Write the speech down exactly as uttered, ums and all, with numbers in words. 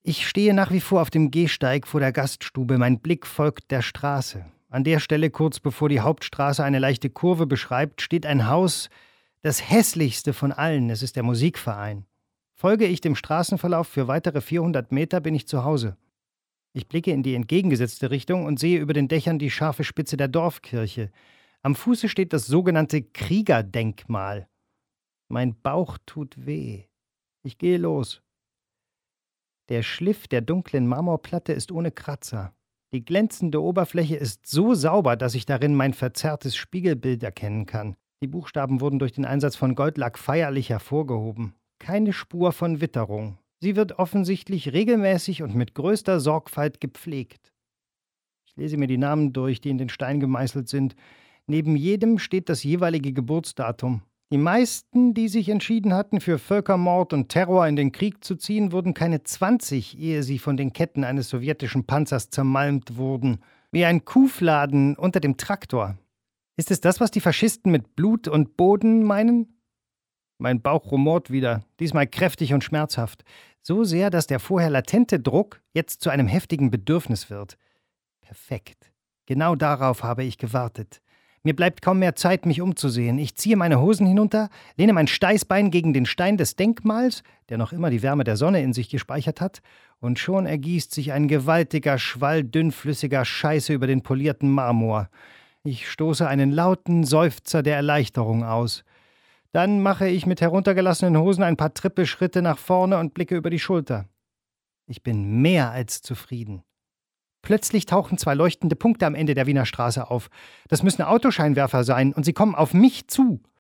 Ich stehe nach wie vor auf dem Gehsteig vor der Gaststube. Mein Blick folgt der Straße. An der Stelle, kurz bevor die Hauptstraße eine leichte Kurve beschreibt, steht ein Haus, das hässlichste von allen. Es ist der Musikverein. Folge ich dem Straßenverlauf für weitere vierhundert Meter, bin ich zu Hause. Ich blicke in die entgegengesetzte Richtung und sehe über den Dächern die scharfe Spitze der Dorfkirche. Am Fuße steht das sogenannte Kriegerdenkmal. Mein Bauch tut weh. Ich gehe los. Der Schliff der dunklen Marmorplatte ist ohne Kratzer. Die glänzende Oberfläche ist so sauber, dass ich darin mein verzerrtes Spiegelbild erkennen kann. Die Buchstaben wurden durch den Einsatz von Goldlack feierlich hervorgehoben. Keine Spur von Witterung. Sie wird offensichtlich regelmäßig und mit größter Sorgfalt gepflegt. Ich lese mir die Namen durch, die in den Stein gemeißelt sind. Neben jedem steht das jeweilige Geburtsdatum. Die meisten, die sich entschieden hatten, für Völkermord und Terror in den Krieg zu ziehen, wurden keine zwanzig, ehe sie von den Ketten eines sowjetischen Panzers zermalmt wurden. Wie ein Kuhfladen unter dem Traktor. Ist es das, was die Faschisten mit Blut und Boden meinen? Mein Bauch rumort wieder, diesmal kräftig und schmerzhaft. So sehr, dass der vorher latente Druck jetzt zu einem heftigen Bedürfnis wird. Perfekt. Genau darauf habe ich gewartet. Mir bleibt kaum mehr Zeit, mich umzusehen. Ich ziehe meine Hosen hinunter, lehne mein Steißbein gegen den Stein des Denkmals, der noch immer die Wärme der Sonne in sich gespeichert hat, und schon ergießt sich ein gewaltiger Schwall dünnflüssiger Scheiße über den polierten Marmor. Ich stoße einen lauten Seufzer der Erleichterung aus. Dann mache ich mit heruntergelassenen Hosen ein paar Trippelschritte nach vorne und blicke über die Schulter. Ich bin mehr als zufrieden. Plötzlich tauchen zwei leuchtende Punkte am Ende der Wiener Straße auf. Das müssen Autoscheinwerfer sein und sie kommen auf mich zu.